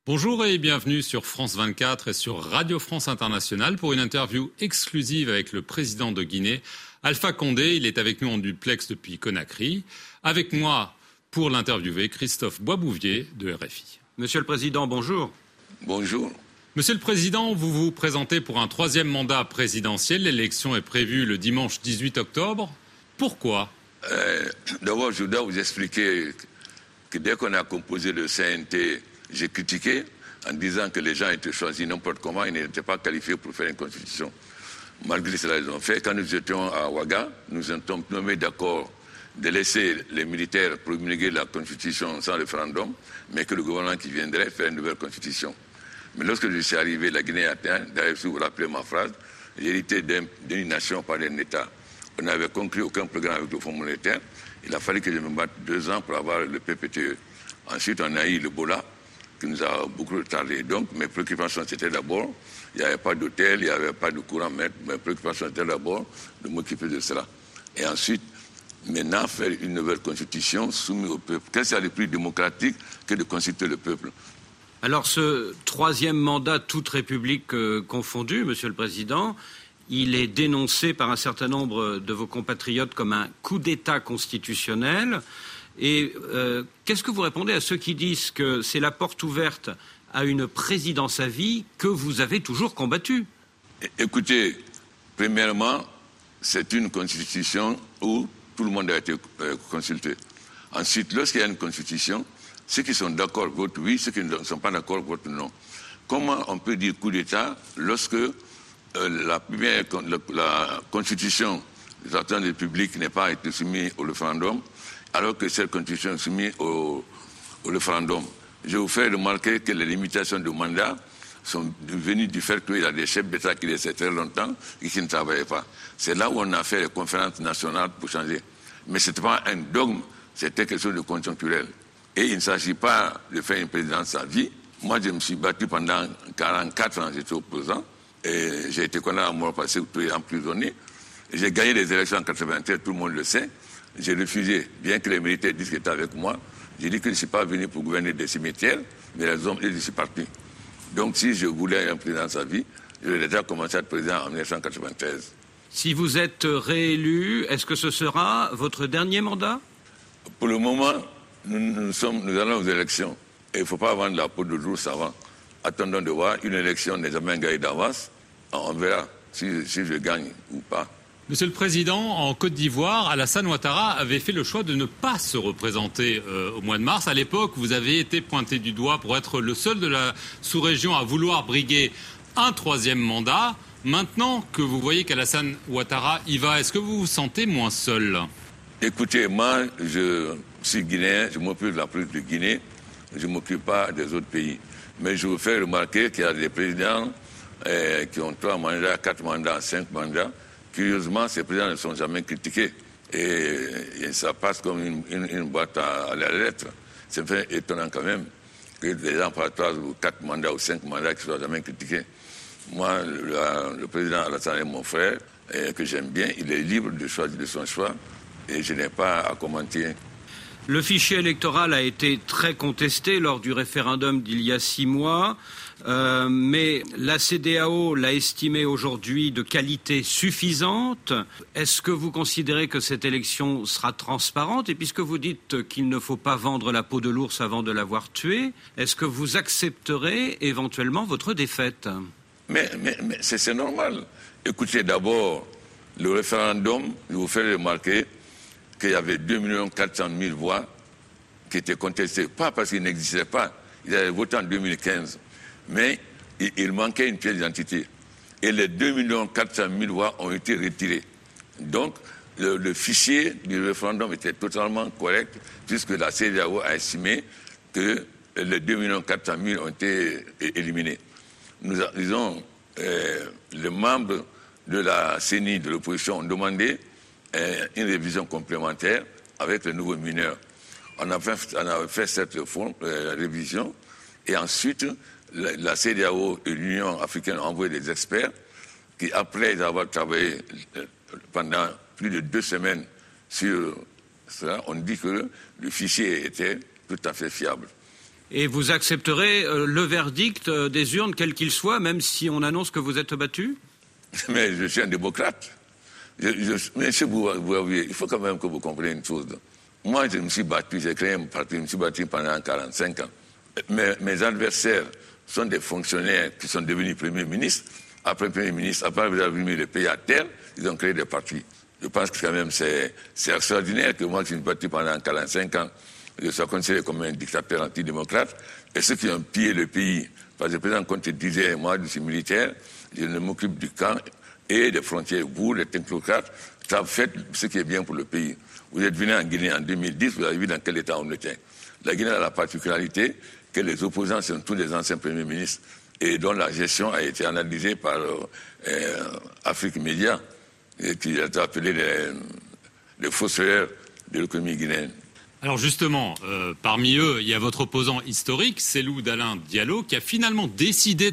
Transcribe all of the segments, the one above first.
Bonjour et bienvenue sur France 24 et sur Radio France Internationale pour une interview exclusive avec le président de Guinée, Alpha Condé. Il est avec nous en duplex depuis Conakry. Avec moi pour l'interviewer, Christophe Boisbouvier de RFI. Monsieur le Président, bonjour. Bonjour. Monsieur le Président, vous vous présentez pour un troisième mandat présidentiel. L'élection est prévue le dimanche 18 octobre. Pourquoi ? D'abord, je dois vous expliquer que dès qu'on a composé le CNT, j'ai critiqué en disant que les gens étaient choisis n'importe comment, ils n'étaient pas qualifiés pour faire une constitution. Malgré cela, ils ont fait. Quand nous étions à Ouaga, nous étions nommés d'accord de laisser les militaires promulguer la constitution sans référendum, mais que le gouvernement qui viendrait faire une nouvelle constitution. Mais lorsque je suis arrivé, la Guinée a atteint, d'ailleurs si vous vous rappelez ma phrase, j'ai hérité d'une nation par un État. On n'avait conclu aucun programme avec le Fonds monétaire. Il a fallu que je me batte 2 ans pour avoir le PPTE. Ensuite, on a eu le Bola, qui nous a beaucoup retardé. Donc, mes préoccupations, c'était d'abord, il n'y avait pas d'hôtel, il n'y avait pas de courant, mais mes préoccupations, c'était d'abord de m'occuper de cela. Et ensuite, maintenant, faire une nouvelle constitution soumise au peuple. Qu'est-ce qu'il y a de plus démocratique que de consulter le peuple ? Alors, ce troisième mandat, toute république confondue, Monsieur le Président, il est dénoncé par un certain nombre de vos compatriotes comme un coup d'État constitutionnel. Et qu'est-ce que vous répondez à ceux qui disent que c'est la porte ouverte à une présidence à vie que vous avez toujours combattue ? Écoutez, premièrement, c'est une constitution où tout le monde a été consulté. Ensuite, lorsqu'il y a une constitution, ceux qui sont d'accord votent oui, ceux qui ne sont pas d'accord votent non. Comment on peut dire coup d'État lorsque la constitution de la République n'a pas été soumise au référendum, alors que cette constitution est soumise au référendum? Je vous fais remarquer que les limitations de mandat sont venues du fait qu'il y a des chefs d'État qui laissaient très longtemps et qui ne travaillaient pas. C'est là où on a fait les conférences nationales pour changer. Mais ce n'était pas un dogme, c'était quelque chose de conjoncturel. Et il ne s'agit pas de faire une présidence à vie. Moi, je me suis battu pendant 44 ans, j'étais opposant. Et j'ai été condamné à mort parce que j'étais emprisonné. J'ai gagné les élections en 1993, tout le monde le sait. J'ai refusé, bien que les militaires disent qu'ils étaient avec moi. J'ai dit que je ne suis pas venu pour gouverner des cimetières, mais les hommes, je suis parti. Donc si je voulais un président à sa vie, j'aurais déjà commencé à être président en 1993. Si vous êtes réélu, est-ce que ce sera votre dernier mandat ? Pour le moment, nous allons aux élections. Et il ne faut pas vendre la peau de l'ours avant. Attendons de voir. Une élection n'est jamais gagnée d'avance. On verra si je gagne ou pas. Monsieur le Président, en Côte d'Ivoire, Alassane Ouattara avait fait le choix de ne pas se représenter au mois de mars. À l'époque, vous avez été pointé du doigt pour être le seul de la sous-région à vouloir briguer un troisième mandat. Maintenant que vous voyez qu'Alassane Ouattara y va, est-ce que vous vous sentez moins seul ? Écoutez, moi, je suis guinéen, je m'occupe de la politique de Guinée, je ne m'occupe pas des autres pays. Mais je vous fais remarquer qu'il y a des présidents qui ont 3 mandats, 4 mandats, 5 mandats. Curieusement, ces présidents ne sont jamais critiqués. Et ça passe comme une boîte à la lettre. C'est fait étonnant quand même que les gens fassent 3 ou 4 mandats ou 5 mandats qui ne soient jamais critiqués. Moi, le président Alassane est mon frère, que j'aime bien. Il est libre de choisir de son choix et je n'ai pas à commenter. Le fichier électoral a été très contesté lors du référendum d'il y a 6 mois, mais la CEDEAO l'a estimé aujourd'hui de qualité suffisante. Est-ce que vous considérez que cette élection sera transparente ? Et puisque vous dites qu'il ne faut pas vendre la peau de l'ours avant de l'avoir tué, est-ce que vous accepterez éventuellement votre défaite ? Mais c'est normal. Écoutez, d'abord, le référendum, je vous fais remarquer qu'il y avait 2 400 000 voix qui étaient contestées. Pas parce qu'ils n'existaient pas. Ils avaient voté en 2015. Mais il manquait une pièce d'identité. Et les 2 400 000 voix ont été retirées. Donc, le fichier du référendum était totalement correct puisque la CEDEAO a estimé que les 2 400 000 ont été éliminés. Nous disons, les membres de la CENI, de l'opposition, ont demandé une révision complémentaire avec les nouveaux mineurs. On a fait cette révision et ensuite la CEDEAO et l'Union africaine ont envoyé des experts qui, après avoir travaillé pendant plus de 2 semaines sur cela, ont dit que le fichier était tout à fait fiable. Et vous accepterez le verdict des urnes, quel qu'il soit, même si on annonce que vous êtes battu? Mais je suis un démocrate. Mais il faut quand même que vous compreniez une chose. Moi, je me suis battu, j'ai créé un parti, je me suis battu pendant 45 ans. Mes adversaires sont des fonctionnaires qui sont devenus premiers ministres. Après premier ministre, après avoir mis le pays à terre, ils ont créé des partis. Je pense que quand même c'est extraordinaire que moi, je me suis battu pendant 45 ans, je sois considéré comme un dictateur antidémocrate. Et ceux qui ont pillé le pays, parce que le président Conté disait, moi, je suis militaire, je ne m'occupe du camp et des frontières. Vous, les technocrates, faites ce qui est bien pour le pays. Vous êtes venu en Guinée en 2010, vous avez vu dans quel état on était. La Guinée a la particularité que les opposants sont tous des anciens premiers ministres et dont la gestion a été analysée par Afrique Média, qui a été appelé les fossoyeurs de l'économie guinéenne. Alors justement, parmi eux, il y a votre opposant historique, Cellou Dalein Diallo, qui a finalement décidé de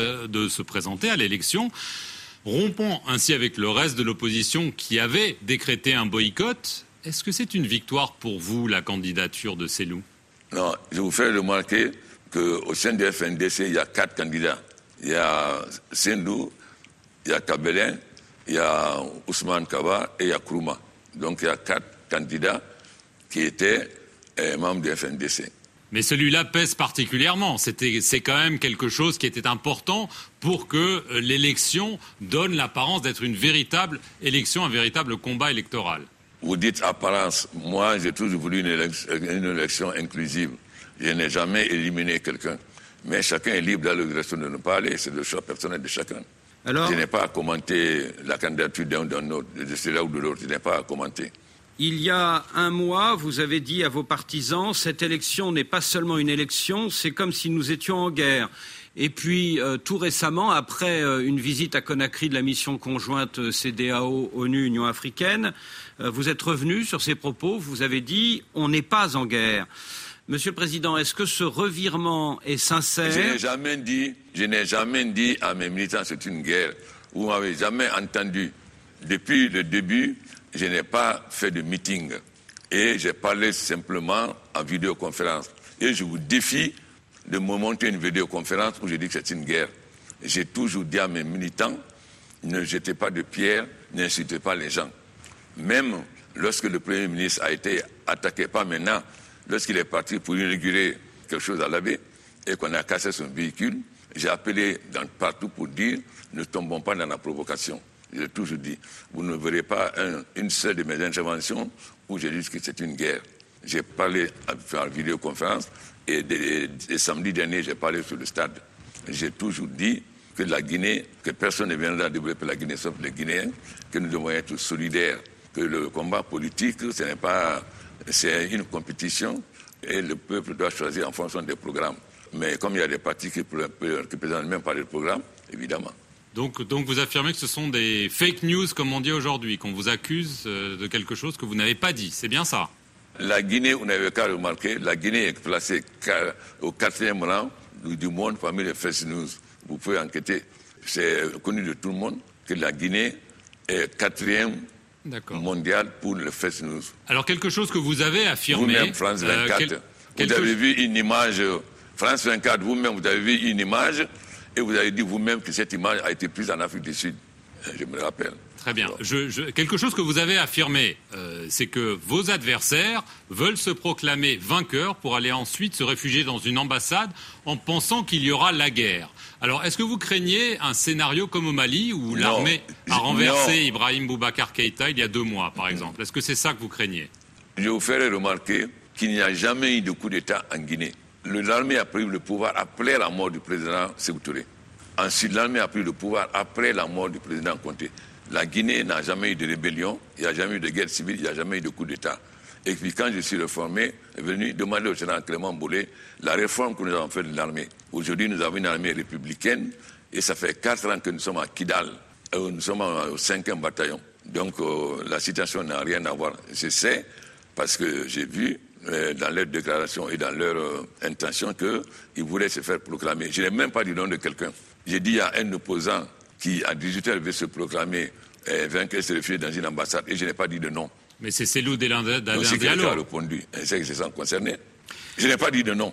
se présenter à l'élection, rompant ainsi avec le reste de l'opposition qui avait décrété un boycott. Est-ce que c'est une victoire pour vous, la candidature de Cellou? Non, je vous fais remarquer qu'au sein du FNDC, il y a 4 candidats. Il y a Sendou, il y a Kabelin, il y a Ousmane Kaba et il y a Kourouma. Donc il y a 4 candidats qui étaient membres du FNDC. Mais celui-là pèse particulièrement. C'est quand même quelque chose qui était important pour que l'élection donne l'apparence d'être une véritable élection, un véritable combat électoral. Vous dites apparence. Moi, j'ai toujours voulu une élection inclusive. Je n'ai jamais éliminé quelqu'un. Mais chacun est libre d'aller direction de ne pas aller. C'est le choix personnel de chacun. Alors, je n'ai pas à commenter la candidature d'un ou d'un autre, de celui-là ou de l'autre. Je n'ai pas à commenter. Il y a un mois, vous avez dit à vos partisans, cette élection n'est pas seulement une élection, c'est comme si nous étions en guerre. Et puis, tout récemment, après une visite à Conakry de la mission conjointe CEDEAO-ONU-Union africaine, vous êtes revenu sur ces propos, vous avez dit « on n'est pas en guerre ». Monsieur le Président, est-ce que ce revirement est sincère? Je n'ai jamais dit à mes militants c'est une guerre. Vous ne m'avez jamais entendu. Depuis le début, je n'ai pas fait de meeting. Et j'ai parlé simplement en vidéoconférence. Et je vous défie de me monter une vidéoconférence où je dis que c'est une guerre. J'ai toujours dit à mes militants, ne jetez pas de pierre, n'insultez pas les gens. Même lorsque le Premier ministre a été attaqué, pas maintenant, lorsqu'il est parti pour inaugurer quelque chose à l'abbé et qu'on a cassé son véhicule, j'ai appelé partout pour dire ne tombons pas dans la provocation. J'ai toujours dit, vous ne verrez pas une seule de mes interventions où j'ai dit que c'est une guerre. J'ai parlé en vidéoconférence et samedi dernier, j'ai parlé sur le stade. J'ai toujours dit que la Guinée, que personne ne viendra développer la Guinée sauf les Guinéens, que nous devons être solidaires, que le combat politique, c'est une compétition et le peuple doit choisir en fonction des programmes. Mais comme il y a des partis qui présentent même pas de programme, évidemment. Donc vous affirmez que ce sont des fake news, comme on dit aujourd'hui, qu'on vous accuse de quelque chose que vous n'avez pas dit. C'est bien ça? La Guinée, vous n'avez qu'à remarquer, la Guinée est placée au 4e rang du monde parmi les fake news. Vous pouvez enquêter. C'est connu de tout le monde que la Guinée est 4e mondial pour le fake news. Alors quelque chose que vous avez affirmé... Vous-même, France 24, vous avez vu une image... France 24, vous-même, vous avez vu une image et vous avez dit vous-même que cette image a été prise en Afrique du Sud. Je me rappelle. Très bien. Quelque chose que vous avez affirmé, c'est que vos adversaires veulent se proclamer vainqueurs pour aller ensuite se réfugier dans une ambassade en pensant qu'il y aura la guerre. Alors, est-ce que vous craignez un scénario comme au Mali où l'armée a renversé Ibrahim Boubacar Keïta il y a 2 mois, par exemple? Est-ce que c'est ça que vous craignez? Je vous ferai remarquer qu'il n'y a jamais eu de coup d'État en Guinée. L'armée a pris le pouvoir après la mort du président Sékou Touré. Ensuite, l'armée a pris le pouvoir après la mort du président Conté. La Guinée n'a jamais eu de rébellion, il n'y a jamais eu de guerre civile, il n'y a jamais eu de coup d'État. Et puis quand je suis réformé, je suis venu demander au général Clément Bolé la réforme que nous avons faite de l'armée. Aujourd'hui, nous avons une armée républicaine et ça fait 4 ans que nous sommes à Kidal. Nous sommes au 5e bataillon. Donc la situation n'a rien à voir. Je sais, parce que j'ai vu dans leur déclaration et dans leur intention qu'ils voulaient se faire proclamer. Je n'ai même pas dit le nom de quelqu'un. J'ai dit à un opposant qui, à 18h, veut se proclamer vainqueur, se réfugier dans une ambassade, et je n'ai pas dit de nom. Mais c'est Cellou Dalein Diallo. C'est qui a répondu. C'est que c'est ça concerné. Je n'ai pas dit de nom.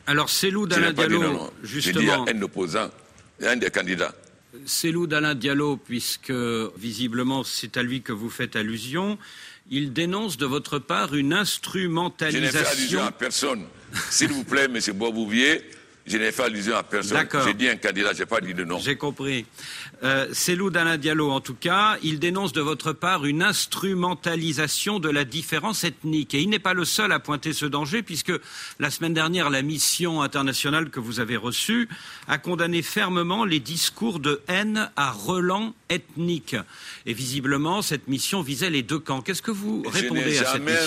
Alors, Cellou Dalein Diallo, justement... J'ai dit à un opposant, et un des candidats. Cellou Dalein Diallo, puisque visiblement c'est à lui que vous faites allusion, il dénonce de votre part une instrumentalisation... Je n'ai fait allusion à personne. S'il vous plaît, M. Boisbouvier, je n'ai fait allusion à personne. D'accord. J'ai dit un candidat, je n'ai pas dit de nom. J'ai compris. Cellou Dalein Diallo, en tout cas, il dénonce de votre part une instrumentalisation de la différence ethnique. Et il n'est pas le seul à pointer ce danger, puisque la semaine dernière, la mission internationale que vous avez reçue a condamné fermement les discours de haine à relents ethniques. Et visiblement, cette mission visait les deux camps. Qu'est-ce que vous répondez à cette mission ?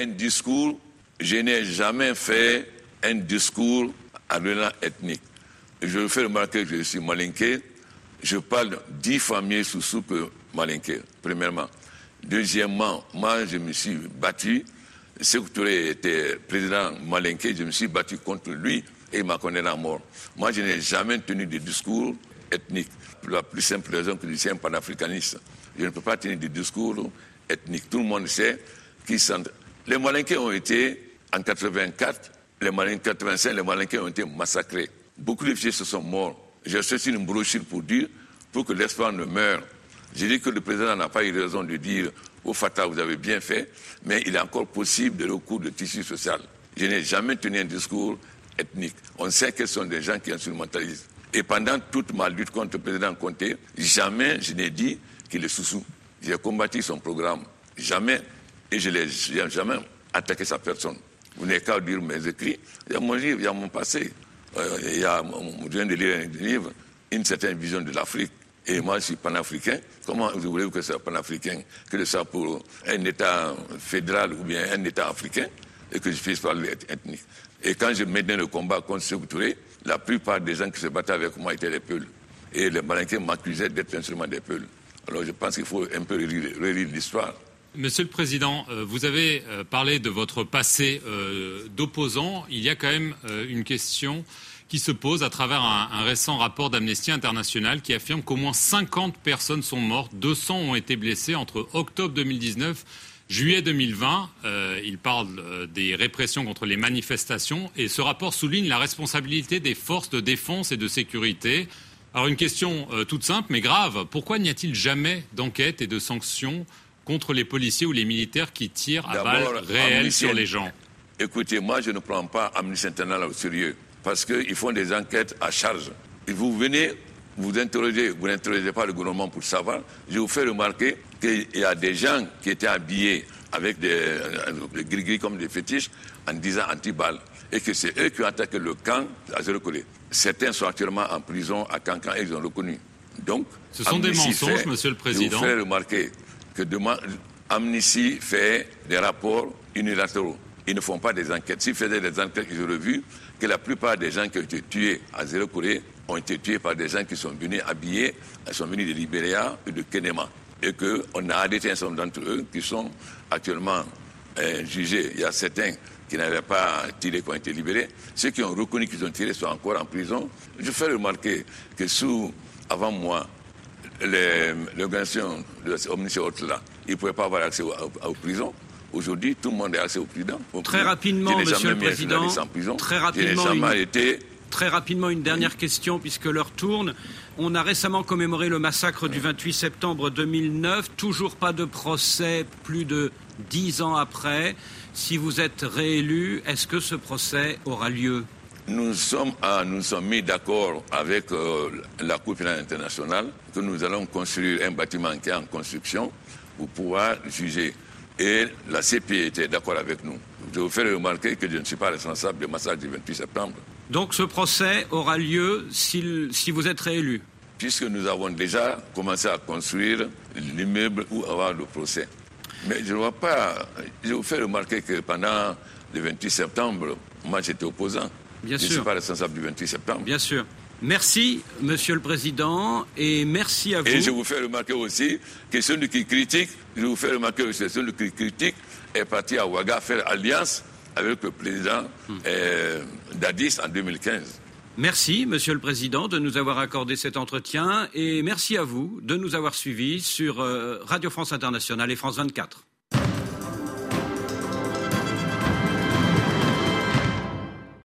Je n'ai jamais fait un discours à relents ethnique. Je fais remarquer que je suis malinké. Je parle diffamé sous soupe malinké, premièrement. Deuxièmement, moi, je me suis battu. Sékou Touré était président malinké, je me suis battu contre lui et il m'a condamné à mort. Moi, je n'ai jamais tenu de discours ethniques. Pour la plus simple raison que je suis un panafricaniste. Je ne peux pas tenir de discours ethniques. Tout le monde sait qui sont... Les malinqués ont été, en 84, les malinqués, 85, les malinqués ont été massacrés. Beaucoup de filles se sont morts. J'ai sorti une brochure pour que l'espoir ne meure. J'ai dit que le président n'a pas eu raison de dire au Fatah, vous avez bien fait, mais il est encore possible de recours de tissu social. Je n'ai jamais tenu un discours ethnique. On sait que ce sont des gens qui instrumentalisent. Et pendant toute ma lutte contre le président Conté, jamais je n'ai dit qu'il est sous-sous. J'ai combattu son programme. Jamais. Et je n'ai jamais attaqué sa personne. Vous n'avez qu'à dire mes écrits. Il y a mon livre, il y a mon passé. Je viens de lire un livre, Une certaine vision de l'Afrique. Et moi, je suis panafricain. Comment vous voulez que ce soit panafricain, que ce soit pour un État fédéral ou bien un État africain, et que je puisse parler ethnique. Et quand je menais le combat contre Sékou Touré, la plupart des gens qui se battaient avec moi étaient des Peuls. Et les Malinqués m'accusaient d'être instrument des Peuls. Alors je pense qu'il faut un peu relire l'histoire. Monsieur le Président, vous avez parlé de votre passé d'opposant. Il y a quand même une question qui se pose à travers un récent rapport d'Amnesty International qui affirme qu'au moins 50 personnes sont mortes, 200 ont été blessées entre octobre 2019 juillet 2020. Il parle des répressions contre les manifestations et ce rapport souligne la responsabilité des forces de défense et de sécurité. Alors une question toute simple mais grave, pourquoi n'y a-t-il jamais d'enquête et de sanctions contre les policiers ou les militaires qui tirent à balles réelles sur les gens? Écoutez, moi je ne prends pas Amnesty International au sérieux. Parce qu'ils font des enquêtes à charge. Et vous venez, vous n'interrogez pas le gouvernement pour savoir. Je vous fais remarquer qu'il y a des gens qui étaient habillés avec des gris-gris comme des fétiches en disant anti-balles. Et que c'est eux qui ont attaqué le camp à Zéro-Collé. Certains sont actuellement en prison à Cancan et ils ont reconnu. Donc, ce sont des mensonges, Monsieur le Président. Je vous fais remarquer que Amnesty fait des rapports unilatéraux. Ils ne font pas des enquêtes. S'ils faisaient des enquêtes, ils auraient vu que la plupart des gens qui ont été tués à Zéro-Collé ont été tués par des gens qui sont venus habillés, ils sont venus de Libéria et de Kenema. Et qu'on a arrêté un certain nombre d'entre eux qui sont actuellement jugés. Il y a certains qui n'avaient pas tiré, qui ont été libérés. Ceux qui ont reconnu qu'ils ont tiré sont encore en prison. Je fais remarquer que avant moi, l'organisation de Omniscient là, ils ne pouvaient pas avoir accès aux prisons. Aujourd'hui, tout le monde est accès au président. Très rapidement, Monsieur le Président, très rapidement, une dernière question, puisque l'heure tourne. On a récemment commémoré le massacre du 28 septembre 2009. Toujours pas de procès, plus de 10 ans après. Si vous êtes réélu, est-ce que ce procès aura lieu ? Nous sommes mis d'accord avec la Cour pénale internationale que nous allons construire un bâtiment qui est en construction pour pouvoir juger. Et la CPI était d'accord avec nous. Je vous fais remarquer que je ne suis pas responsable du massacre du 28 septembre. Donc ce procès aura lieu si vous êtes réélu ? Puisque nous avons déjà commencé à construire l'immeuble où avoir le procès. Mais je ne vois pas... Je vous fais remarquer que pendant le 28 septembre, moi j'étais opposant. Bien sûr. Je ne suis pas responsable du 28 septembre. Bien sûr. Merci, Monsieur le Président, et merci à vous. Et je vous fais remarquer aussi que celui qui critique, est parti à Ouaga faire alliance avec le président d'Addis en 2015. Merci, Monsieur le Président, de nous avoir accordé cet entretien, et merci à vous de nous avoir suivis sur Radio France Internationale et France 24.